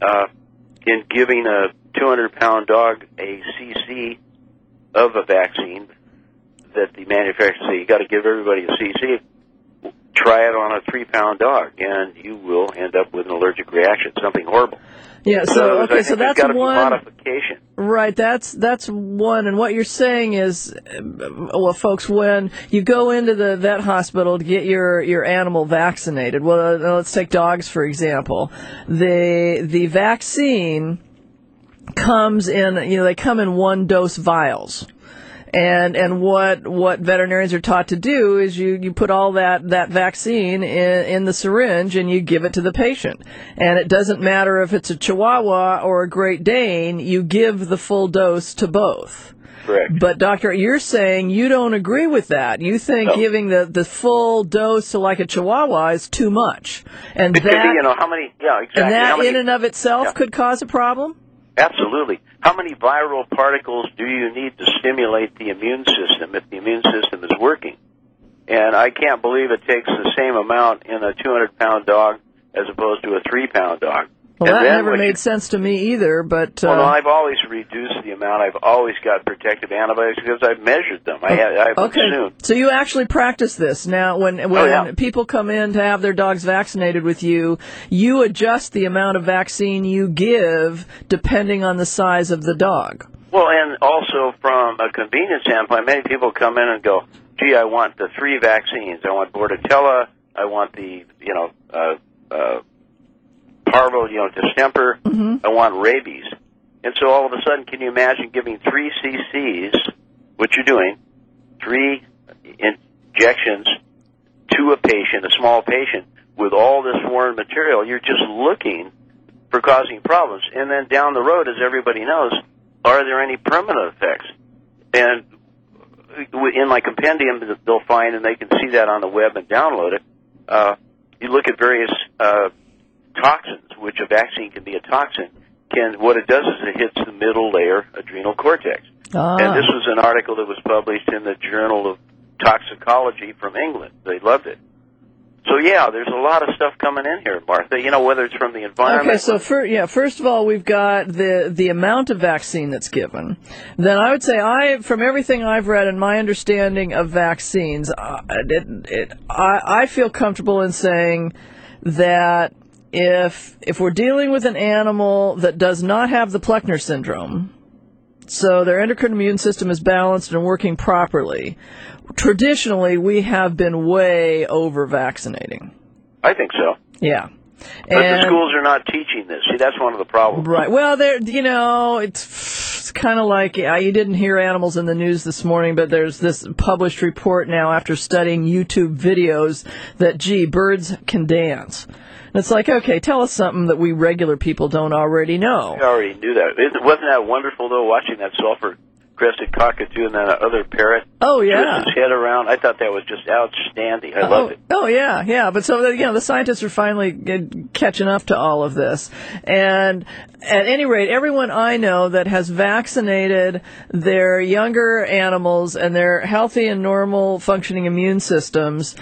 in giving a 200-pound dog a cc of a vaccine that the manufacturers say you got to give everybody a cc. Try it on a 3-pound dog, and you will end up with an allergic reaction, something horrible. Yeah. So so that's one modification. Right. That's one. And what you're saying is, well, folks, when you go into the vet hospital to get your animal vaccinated, well, let's take dogs for example. The vaccine comes in. They come in 1-dose vials. And what veterinarians are taught to do is you put all that vaccine in the syringe and you give it to the patient. And it doesn't matter if it's a Chihuahua or a Great Dane, you give the full dose to both. Correct. But Doctor, you're saying you don't agree with that. You think giving the full dose to like a Chihuahua is too much. And it that could be, how many, exactly. And that in and of itself could cause a problem? Absolutely. How many viral particles do you need to stimulate the immune system if the immune system is working? And I can't believe it takes the same amount in a 200-pound dog as opposed to a 3-pound dog. Well, And that then never made sense to me either, but... Well, no, I've always reduced the amount. I've always got protective antibiotics because I've measured them. I've assumed. So you actually practice this. Now, when people come in to have their dogs vaccinated with you, you adjust the amount of vaccine you give depending on the size of the dog. Well, and also from a convenience standpoint, many people come in and go, gee, I want the 3 vaccines. I want Bordetella, I want the, parvo, distemper, I want rabies. And so all of a sudden, can you imagine giving 3 cc's, what you're doing, 3 injections to a patient, a small patient, with all this foreign material? You're just looking for causing problems. And then down the road, as everybody knows, are there any permanent effects? And in my compendium, they'll find, and they can see that on the web and download it, you look at various toxins, which a vaccine can be a toxin. What it does is it hits the middle layer adrenal cortex. And this was an article that was published in the Journal of Toxicology from England. They loved it. So, there's a lot of stuff coming in here, Martha, whether it's from the environment. Okay, so first of all, we've got the amount of vaccine that's given. Then I would say from everything I've read and my understanding of vaccines, I feel comfortable in saying that if we're dealing with an animal that does not have the Plechner syndrome, so their endocrine immune system is balanced and working properly, traditionally we have been way over vaccinating. I think so. Yeah. But the schools are not teaching this. See, that's one of the problems. Right. Well, it's kind of like, you didn't hear animals in the news this morning, but there's this published report now after studying YouTube videos that, birds can dance. And it's like, okay, tell us something that we regular people don't already know. We already knew that. Wasn't that wonderful, though, watching that sulfur-crested cockatoo and that other parrot twist his head around? I thought that was just outstanding. I loved it. Oh, yeah. But so, the scientists are finally catching up to all of this. And at any rate, everyone I know that has vaccinated their younger animals and their healthy and normal functioning immune systems,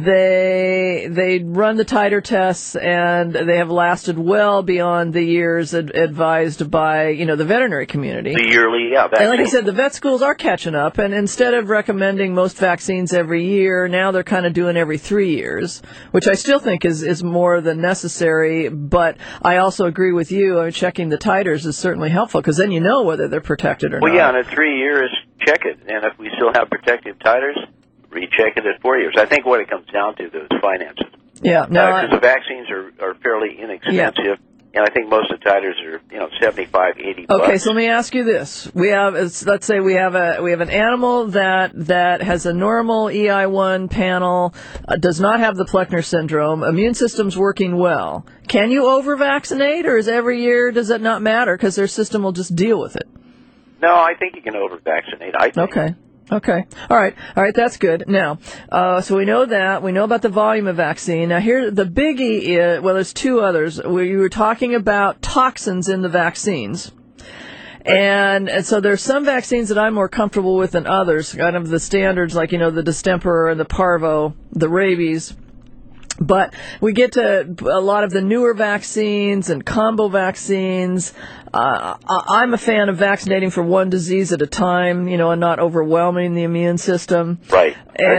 they run the titer tests and they have lasted well beyond the years advised by, the veterinary community. The yearly, vaccine. And like I said, the vet schools are catching up, and instead of recommending most vaccines every year, now they're kind of doing every 3 years, which I still think is more than necessary, but I also agree with you. Checking the titers is certainly helpful, because then you know whether they're protected or not. Well, and at 3 years, check it. And if we still have protective titers, recheck it at 4 years. I think what it comes down to, though, is finances. Yeah. Because the vaccines are fairly inexpensive. Yeah. And I think most of the titers are, $75, $80. Okay, so let me ask you this: let's say we have an animal that has a normal EI1 panel, does not have the Plechner syndrome, immune system's working well. Can you over-vaccinate, or is every year does that not matter because their system will just deal with it? No, I think you can over-vaccinate. I think. Okay. All right. That's good. Now, so we know that. We know about the volume of vaccine. Now, here, the biggie is, there's 2 others. We were talking about toxins in the vaccines. And so there's some vaccines that I'm more comfortable with than others, kind of the standards like, the distemper and the parvo, the rabies. But we get to a lot of the newer vaccines and combo vaccines. I'm a fan of vaccinating for one disease at a time, and not overwhelming the immune system. Right.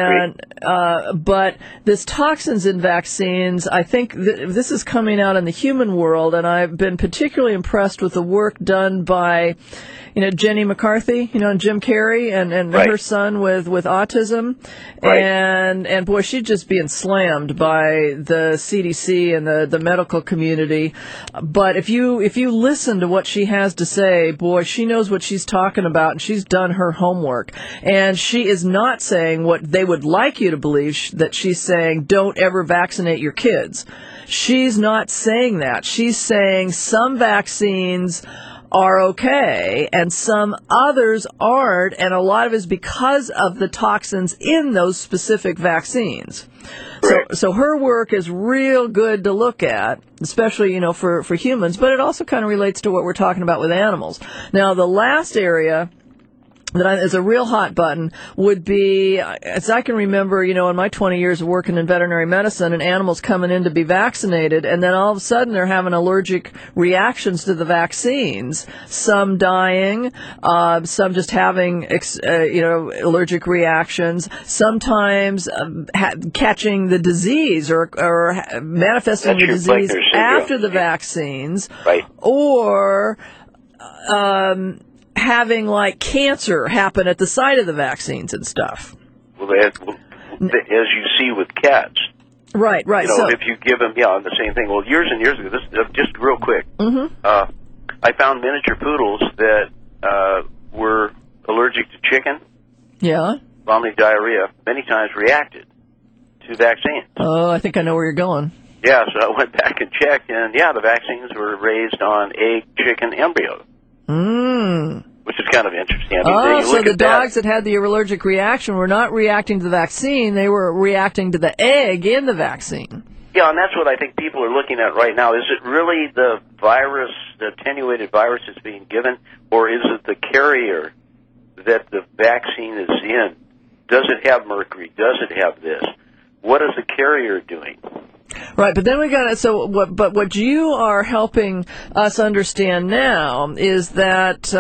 But this toxins in vaccines, I think this is coming out in the human world, and I've been particularly impressed with the work done by, Jenny McCarthy, and Jim Carrey and her son with autism. Right. And boy, she's just being slammed by the CDC and the medical community. But if you listen to what she has to say, boy, she knows what she's talking about, and she's done her homework. And she is not saying what they would like you to believe, that she's saying don't ever vaccinate your kids. She's not saying that. She's saying some vaccines are okay and some others aren't, and a lot of it is because of the toxins in those specific vaccines. So her work is real good to look at, especially, for humans, but it also kind of relates to what we're talking about with animals. Now, the last area that is a real hot button would be, as I can remember, in my 20 years of working in veterinary medicine and animals coming in to be vaccinated, and then all of a sudden they're having allergic reactions to the vaccines, some dying, some just having, allergic reactions, sometimes catching the disease or manifesting the disease after the vaccines, right. Or having like cancer happen at the site of the vaccines and stuff. Well, as you see with cats. Right. So if you give them, the same thing. Well, years and years ago, this just real quick. Mm-hmm. I found miniature poodles that were allergic to chicken. Yeah. Vomiting, diarrhea, many times reacted to vaccines. Oh, I think I know where you're going. Yeah, so I went back and checked, and the vaccines were raised on egg chicken embryos. Which is kind of interesting. I mean, so the dogs that had the allergic reaction were not reacting to the vaccine, they were reacting to the egg in the vaccine. Yeah, and that's what I think people are looking at right now. Is it really the virus, the attenuated virus that's being given, or is it the carrier that the vaccine is in? Does it have mercury? Does it have this? What is the carrier doing? Right, but then we got what you are helping us understand now is that,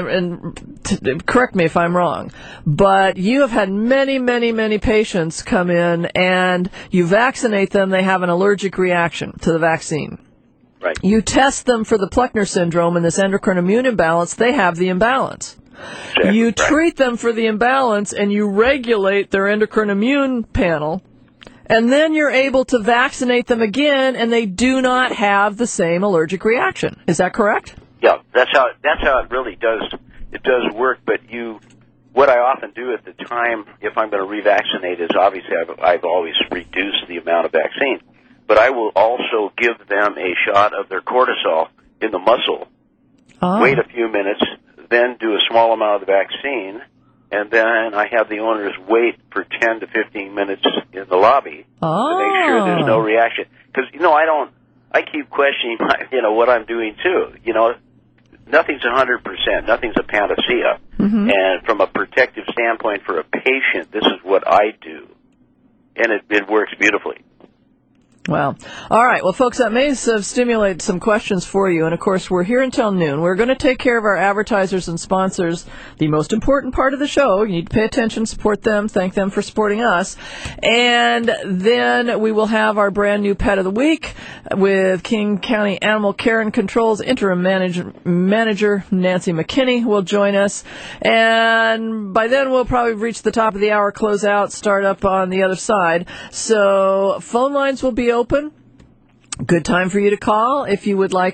and correct me if I'm wrong, but you have had many, many, many patients come in and you vaccinate them, they have an allergic reaction to the vaccine. Right. You test them for the Plechner syndrome and this endocrine immune imbalance, they have the imbalance. Exactly. You treat them for the imbalance and you regulate their endocrine immune panel. And then you're able to vaccinate them again, and they do not have the same allergic reaction. Is that correct? Yeah, that's how it really does. It does work. But what I often do at the time, if I'm going to revaccinate, is obviously I've always reduced the amount of vaccine, but I will also give them a shot of their cortisol in the muscle. Wait a few minutes, then do a small amount of the vaccine. And then I have the owners wait for 10 to 15 minutes in the lobby to make sure there's no reaction. Because, I keep questioning what I'm doing too. Nothing's 100%. Nothing's a panacea. Mm-hmm. And from a protective standpoint for a patient, this is what I do. And it works beautifully. Wow. All right. Well, folks, that may stimulate some questions for you. And, of course, we're here until noon. We're going to take care of our advertisers and sponsors, the most important part of the show. You need to pay attention, support them, thank them for supporting us. And then we will have our brand new Pet of the Week with King County Animal Care and Control's interim manager Nancy McKinney will join us. And by then we'll probably reach the top of the hour, close out, start up on the other side. So phone lines will be open. Good time for you to call if you would like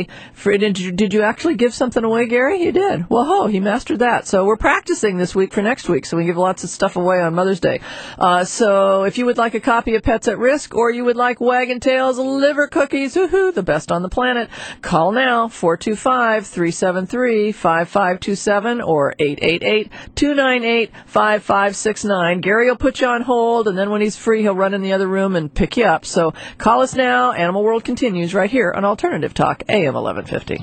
did you actually give something away, Gary? You did. Whoa, he mastered that. So we're practicing this week for next week, so we give lots of stuff away on Mother's Day. So if you would like a copy of Pets at Risk, or you would like Wagon Tail's liver cookies, woohoo, the best on the planet, call now, 425-373-5527 or 888-298-5569. Gary will put you on hold, and then when he's free, he'll run in the other room and pick you up. So call us now. Animal World continues right here on Alternative Talk, AM 1150.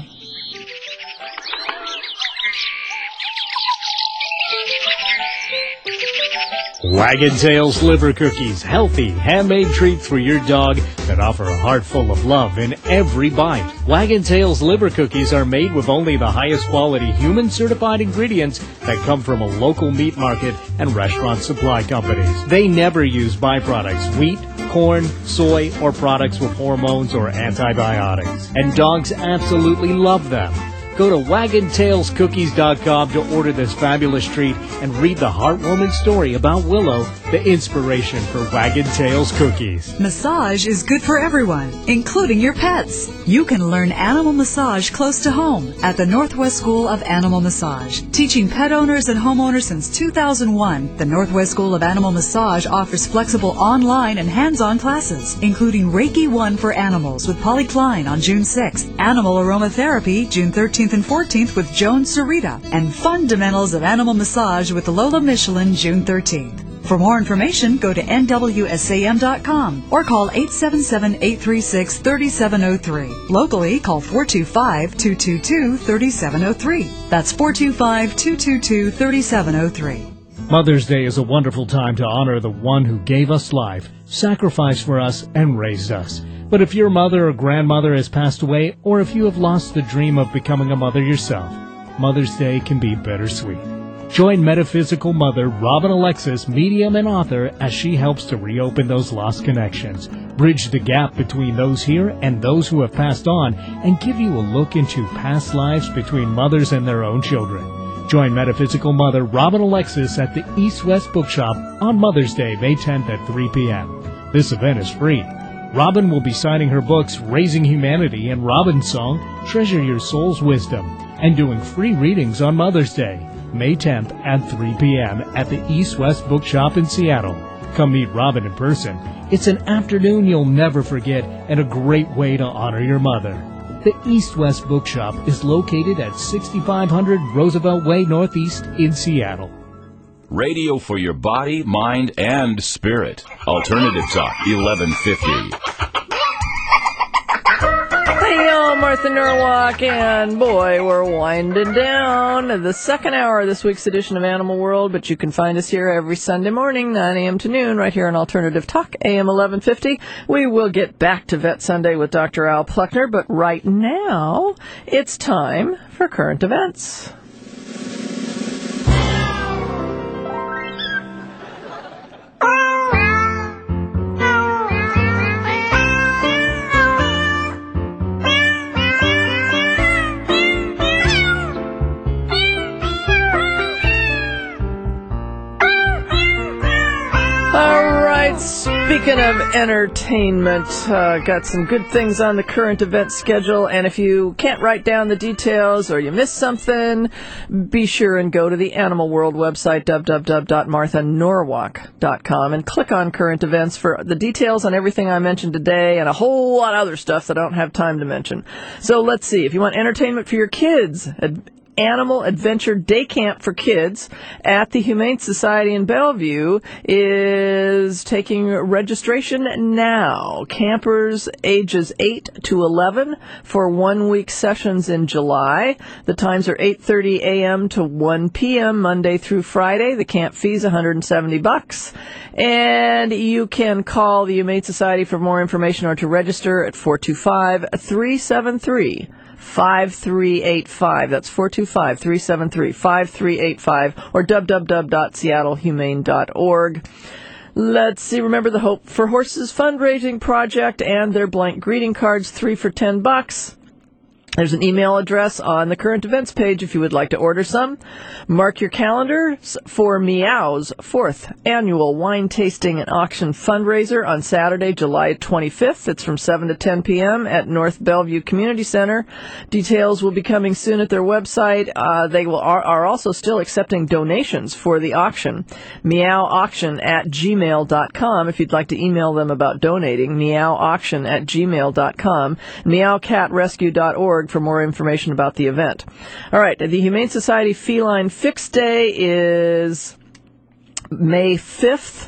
Wagon Tail's Liver Cookies, healthy, handmade treats for your dog that offer a heart full of love in every bite. Wagon Tail's Liver Cookies are made with only the highest quality human-certified ingredients that come from a local meat market and restaurant supply companies. They never use byproducts, wheat, corn, soy, or products with hormones or antibiotics. And dogs absolutely love them. Go to WagonTailsCookies.com to order this fabulous treat and read the heartwarming story about Willow, the inspiration for Wagon Tails Cookies. Massage is good for everyone, including your pets. You can learn animal massage close to home at the Northwest School of Animal Massage. Teaching pet owners and homeowners since 2001, the Northwest School of Animal Massage offers flexible online and hands-on classes, including Reiki 1 for animals with Polly Klein on June 6th, Animal Aromatherapy June 13th and 14th with Joan Sarita, and Fundamentals of Animal Massage with Lola Michelin June 13th. For more information, go to nwsam.com or call 877-836-3703. Locally, call 425-222-3703. That's 425-222-3703. Mother's Day is a wonderful time to honor the one who gave us life, sacrificed for us, and raised us. But if your mother or grandmother has passed away, or if you have lost the dream of becoming a mother yourself, Mother's Day can be bittersweet. Join metaphysical mother Robin Alexis, medium and author, as she helps to reopen those lost connections, bridge the gap between those here and those who have passed on, and give you a look into past lives between mothers and their own children. Join metaphysical mother Robin Alexis at the East West Bookshop on Mother's Day, May 10th at 3 p.m. This event is free. Robin will be signing her books, Raising Humanity and Robin's Song, Treasure Your Soul's Wisdom, and doing free readings on Mother's Day, May 10th at 3 p.m. at the East West Bookshop in Seattle. Come meet Robin in person. It's an afternoon you'll never forget and a great way to honor your mother. The East West Bookshop is located at 6500 Roosevelt Way Northeast in Seattle. Radio for your body, mind, and spirit. Alternative Talk, 1150. Hey, y'all, Martha Norwalk, and boy, we're winding down the second hour of this week's edition of Animal World, but you can find us here every Sunday morning, 9 a.m. to noon, right here on Alternative Talk, AM 1150. We will get back to Vet Sunday with Dr. Al Pluckner, but right now, it's time for current events. Speaking of entertainment, got some good things on the current event schedule, and if you can't write down the details or you missed something, be sure and go to the Animal World website, www.marthanorwalk.com, and click on current events for the details on everything I mentioned today and a whole lot of other stuff that I don't have time to mention. So let's see, if you want entertainment for your kids, Animal Adventure Day Camp for Kids at the Humane Society in Bellevue is taking registration now. Campers ages 8 to 11 for 1-week sessions in July. The times are 8:30 a.m. to 1 p.m. Monday through Friday. The camp fee is $170. And you can call the Humane Society for more information or to register at 425-373 5385. That's 425-373-5385 or www.seattlehumane.org. Let's see. Remember the Hope for Horses fundraising project and their blank greeting cards, 3 for $10. There's an email address on the current events page if you would like to order some. Mark your calendars for Meow's 4th annual wine tasting and auction fundraiser on Saturday, July 25th. It's from 7 to 10 p.m. at North Bellevue Community Center. Details will be coming soon at their website. They are also still accepting donations for the auction. meowauction@gmail.com if you'd like to email them about donating. meowauction@gmail.com. meowcatrescue.org for more information about the event. All right, the Humane Society Feline Fix Day is May 5th.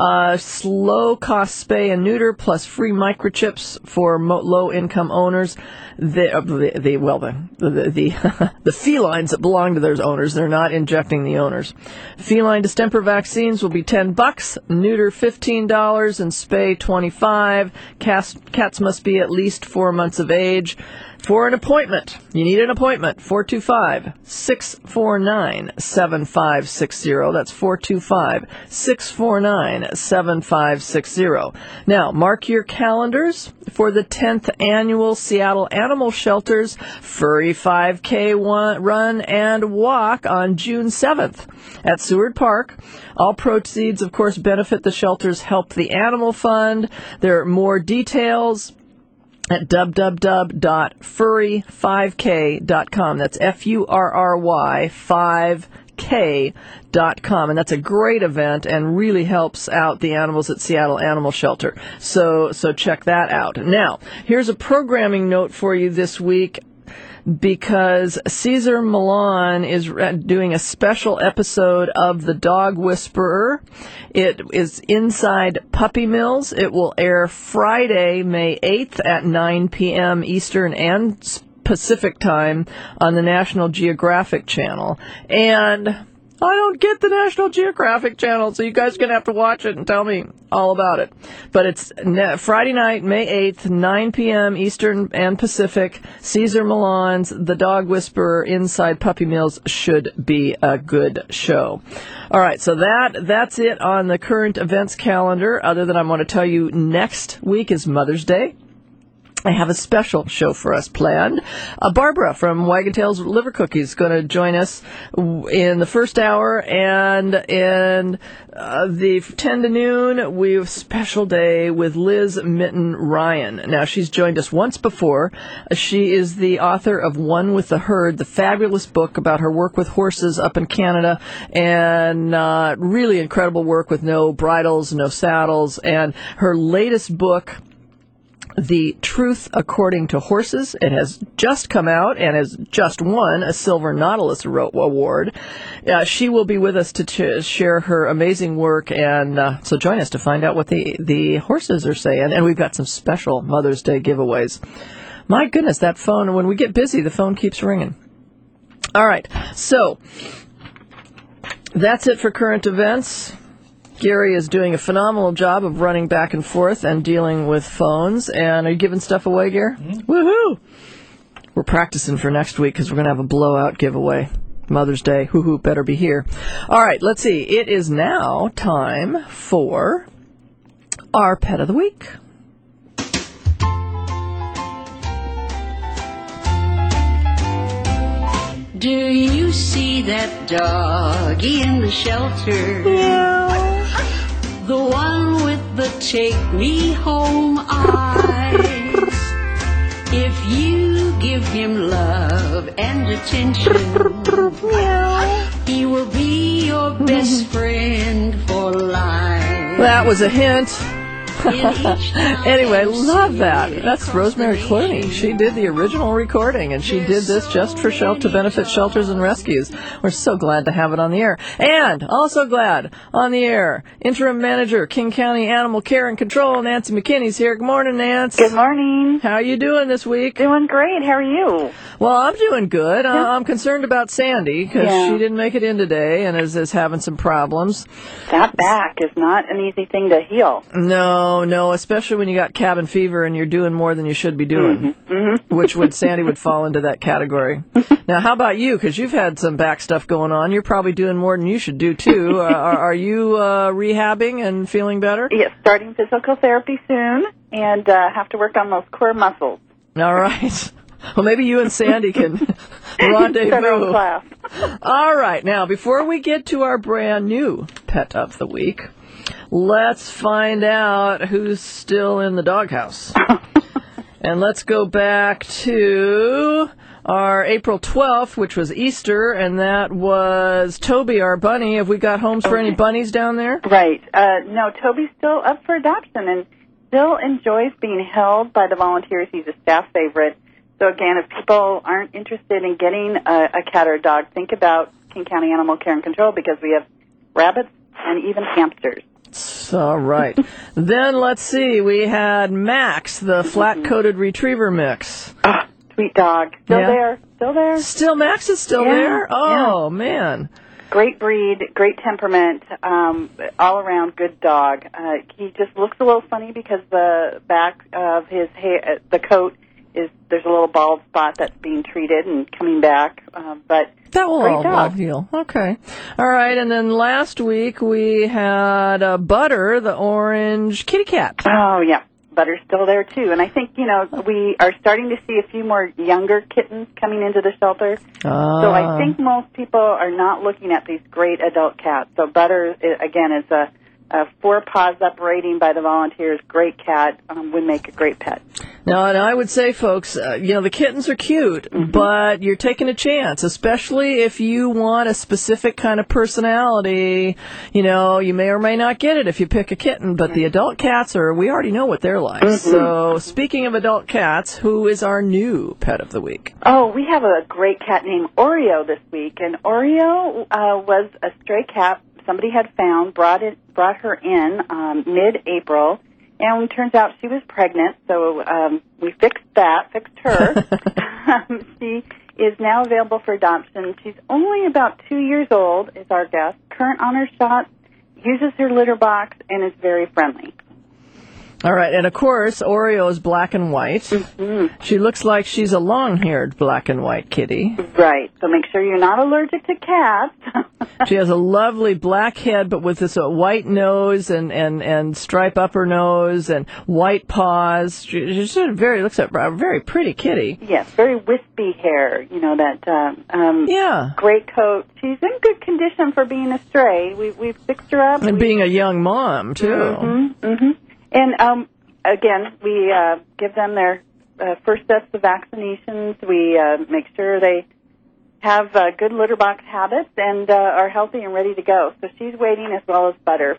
Slow-cost spay and neuter plus free microchips for low-income owners. The felines that belong to their owners. They're not injecting the owners. Feline distemper vaccines will be $10, neuter $15, and spay $25. Cats must be at least 4 months of age. For an appointment, you need an appointment, 425-649-7560. That's 425-649-7560. Now, mark your calendars for the 10th Annual Seattle Animal Shelters Furry 5K Run and Walk on June 7th at Seward Park. All proceeds, of course, benefit the shelter's Help the Animal Fund. There are more details at www.furry5k.com. That's FURRY 5K.com. And that's a great event and really helps out the animals at Seattle Animal Shelter. So check that out. Now, here's a programming note for you this week. because Cesar Millan is doing a special episode of The Dog Whisperer. It is inside Puppy Mills. It will air Friday, May 8th at 9 p.m. Eastern and Pacific time on the National Geographic Channel. And I don't get the National Geographic Channel, so you guys are going to have to watch it and tell me all about it. But it's Friday night, May 8th, 9 p.m. Eastern and Pacific. Cesar Millan's The Dog Whisperer inside Puppy Mills should be a good show. All right, so that's it on the current events calendar, other than I want to tell you next week is Mother's Day. I have a special show for us planned. Barbara from Wagon Tail's Liver Cookies is going to join us in the first hour, and in the 10 to noon, we have a special day with Liz Mitten Ryan. Now, she's joined us once before. She is the author of One with the Herd, the fabulous book about her work with horses up in Canada, and really incredible work with no bridles, no saddles, and her latest book, The Truth According to Horses. It has just come out and has just won a Silver Nautilus Award. She will be with us to share her amazing work, and so join us to find out what the horses are saying. And we've got some special Mother's Day giveaways. My goodness, that phone, when we get busy, the phone keeps ringing. All right, so that's it for current events. Gary is doing a phenomenal job of running back and forth and dealing with phones. And are you giving stuff away, Gary? Mm-hmm. Woohoo! We're practicing for next week because we're going to have a blowout giveaway. Mother's Day. Hoo-hoo, better be here. All right, let's see. It is now time for our Pet of the Week. Do you see that doggy in the shelter? Yeah. The one with the take me home eyes. If you give him love and attention, he will be your best friend for life. That was a hint. Anyway, love that. That's Rosemary Clooney. She did the original recording, and she did this just for to benefit shelters and rescues. We're so glad to have it on the air. And also glad on the air, Interim Manager, King County Animal Care and Control, Nancy McKinney's here. Good morning, Nance. Good morning. How are you doing this week? Doing great. How are you? Well, I'm doing good. I'm concerned about Sandy because she didn't make it in today and is having some problems. That back is not an easy thing to heal. No, especially when you got cabin fever and you're doing more than you should be doing, which Sandy would fall into that category. Now, how about you? Because you've had some back stuff going on. You're probably doing more than you should do, too. Are you rehabbing and feeling better? Yes, starting physical therapy soon, and have to work on those core muscles. All right. Well, maybe you and Sandy can rendezvous. Class. All right. Now, before we get to our brand new Pet of the Week, let's find out who's still in the doghouse. And let's go back to our April 12th, which was Easter, and that was Toby, our bunny. Have we got homes for any bunnies down there? Right. No, Toby's still up for adoption and still enjoys being held by the volunteers. He's a staff favorite. So, again, if people aren't interested in getting a cat or a dog, think about King County Animal Care and Control, because we have rabbits and even hamsters. All right. Then let's see. We had Max, the flat-coated retriever mix. Oh, sweet dog. Still there. Still, Max is still there? Oh, man. Great breed, great temperament, all-around good dog. He just looks a little funny because the back of his hair, the coat, there's a little bald spot that's being treated and coming back, but that will all heal. Okay. All right, and then last week we had Butter, the orange kitty cat. Oh, yeah. Butter's still there, too. And I think, we are starting to see a few more younger kittens coming into the shelter. So I think most people are not looking at these great adult cats. So Butter, again, is a 4 paws up rating by the volunteers. Great cat. Would make a great pet. Now, and I would say, folks, the kittens are cute, but you're taking a chance, especially if you want a specific kind of personality. You may or may not get it if you pick a kitten, but the adult cats we already know what they're like. So, speaking of adult cats, who is our new pet of the week? Oh, we have a great cat named Oreo this week, and Oreo was a stray cat somebody had found, brought her in mid-April, and it turns out she was pregnant, so we fixed her. She is now available for adoption. She's only about 2 years old, is our guest, current on her shots, uses her litter box, and is very friendly. All right, and of course, Oreo is black and white. She looks like she's a long-haired black and white kitty. Right, so make sure you're not allergic to cats. She has a lovely black head, but with this white nose and stripe up her nose and white paws. She's looks like a very pretty kitty. Yes, very wispy hair. Great coat. She's in good condition for being a stray. We've fixed her up. And being a young mom, too. And, again, we give them their first sets of vaccinations. We make sure they have good litter box habits and are healthy and ready to go. So she's waiting as well as Butter.